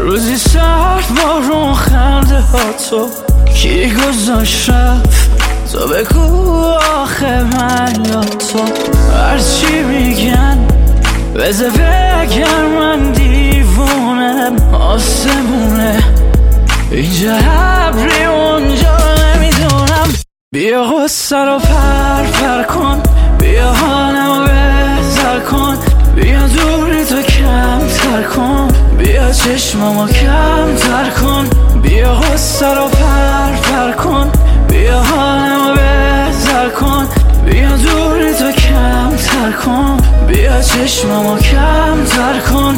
روزی سرد بارون خنده ها تو کی گذاشت رفت تو بگو آخه من یا تو هرچی میگن بذار بگم من دیوونم آسمونه اینجا ابری اونجا نمیدونم بیا غصه رو پر کن بیا حالمو بهتر کن بیا دوری تو کمتر کن بیا چشممو کمتر کن بیا غصه رو پر کن بیا حالمو بهتر کن بیا دوری تو کمتر کن بیا چشممو کمتر کن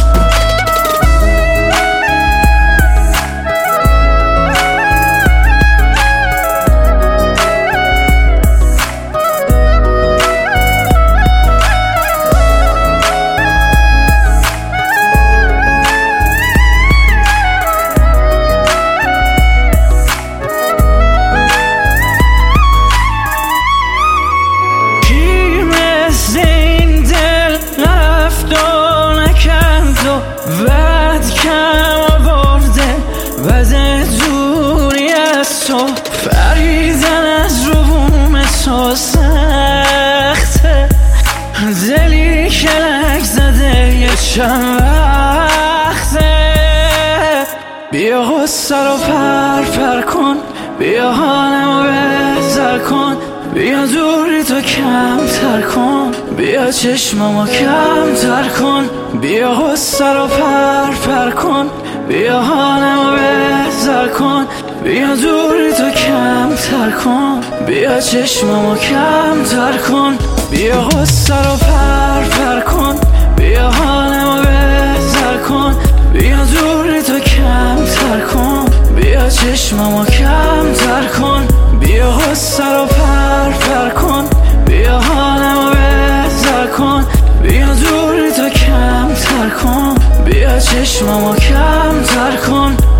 وقت کم آورده وزه دوری از تو فریدن از روم تو سخته دلی که لک زده یه چند وقته بیا غصه رو پر کن بیا حالمو بهتر کن بیا دوری تو کمتر کن بیا چشممو کمتر کن بیا غصه رو پر کن بیا حالمو بهتر کن بیا دوری تو کمتر کن بیا چشممو کمتر کن بیا غصه رو پر کن بیا حالمو بهتر کن بیا دوری تو کمتر کن بیا چشممو کمتر کن بیا غصه رو پر کن بیا حالمو بهتر کن بیا دوری تو کمتر کن بیا چشممو کمتر کن